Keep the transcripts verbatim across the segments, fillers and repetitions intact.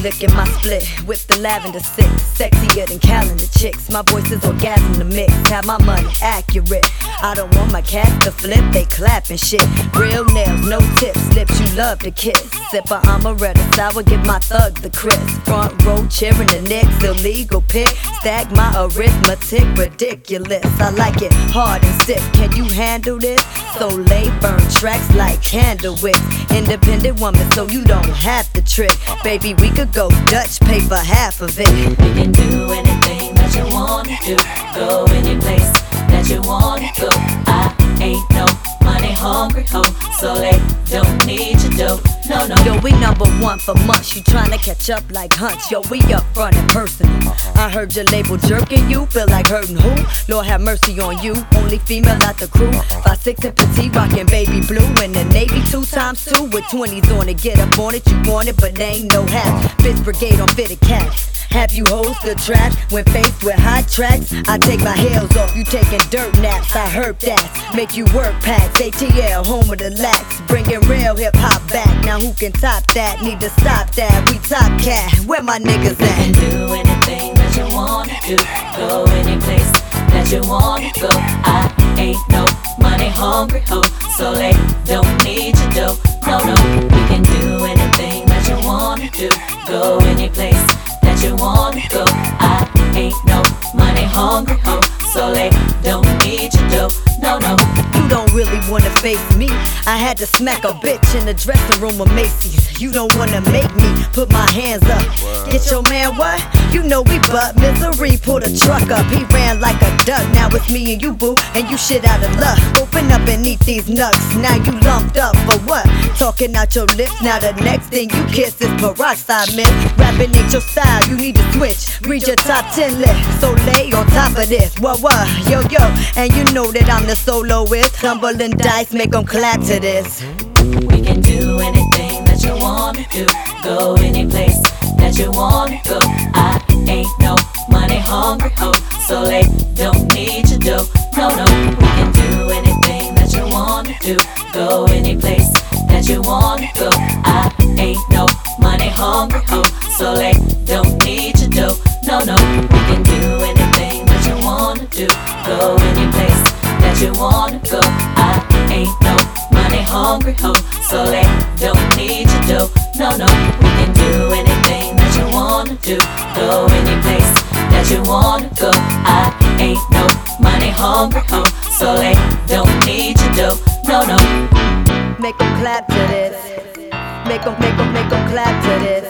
licking my split with the lavender six. Sexier than calendar chicks. My voice is orgasm to mix. Have my money accurate. I don't want my cats to flip, they clapping shit. Real nails, no tips, lips you love to kiss. Sip a amaretto sour, give my thug the crisp. Front row cheering the Knicks, illegal pick. Stack my arithmetic, ridiculous. I like it hard and stiff. Can you handle this? So lay burn tracks like candle wick. Independent woman, so you don't have to trick. Baby, we could go Dutch, pay for half of it. We can do anything that you wanna do. Go any place that you wanna go. I ain't no money hungry hoe, so they don't need your dough. No, no. Yo, we number one for months. You tryna catch up like Hunch. Yo, we up front and personal. I heard your label jerking you. Feel like hurting who? Lord have mercy on you. Only female out the crew. Five six and petite, rockin' baby blue. In the Navy two times two with twenties on it. Get up on it, you want it, but they ain't no hat. Fifth Brigade on fitted cats. Have you hoes good trash when faced with hot tracks? I take my heels off, you taking dirt naps. I heard that. Make you work packs. A T L, home of the lax. Bringing real hip hop back. Now who can top that? Need to stop that. We top cat. Where my niggas at? You can do anything that you wanna do. Go any place that you wanna go. I ain't no money hungry hoe, so they don't need your dough. No, no. We can do anything that you wanna do. Go any place that you wanna go. I ain't no money hungry hoe, so they don't need your dough. No, no. You don't really wanna face me. I had to smack a bitch in the dressing room of Macy's. You don't wanna make me put my hands up. Get your man what? You know we butt misery. Pull the truck up, he ran like a duck. Now it's me and you boo, and you shit out of luck. Open up and eat these nuts. Now you lumped up for what? Talking out your lips. Now the next thing you kiss is peroxide, man. Rapping ain't your style, you need to switch. Read your top ten list, so lay on top of this. What what? Yo yo, and you know that I'm the soloist. Tumbling dice, make them clap to this. We can do anything that you wanna do. Go any place that you wanna go. I ain't no money hungry hoe, so they don't need your dough. No, no. We can do anything that you wanna do. Go any place that you wanna go. I ain't no money hungry hoe, so they don't need your dough. No, no. We can do anything that you wanna do. Go any place that you wanna go. I ain't no money hungry hoe, so they don't need your dough. No, no. We can do anything that you wanna do. Go any place that you wanna go. I ain't no money hungry hoe, so they don't need your dough. No, no. Make them clap to this. Make them, make them, make them clap to this.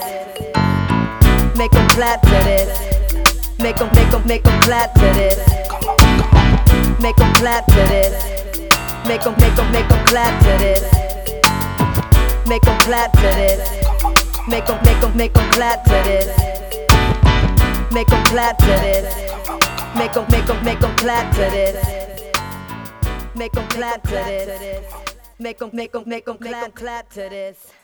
Make them clap to this. Make them, make them, make them clap to this. Make them clap to this. Make them, make them, make them clap to this. Make them clap to this. Make them, make them, make them clap to this. Make them clap to this. Make them, make them, make them clap to this. Make them clap to this. Make them, make them, make them clap to this.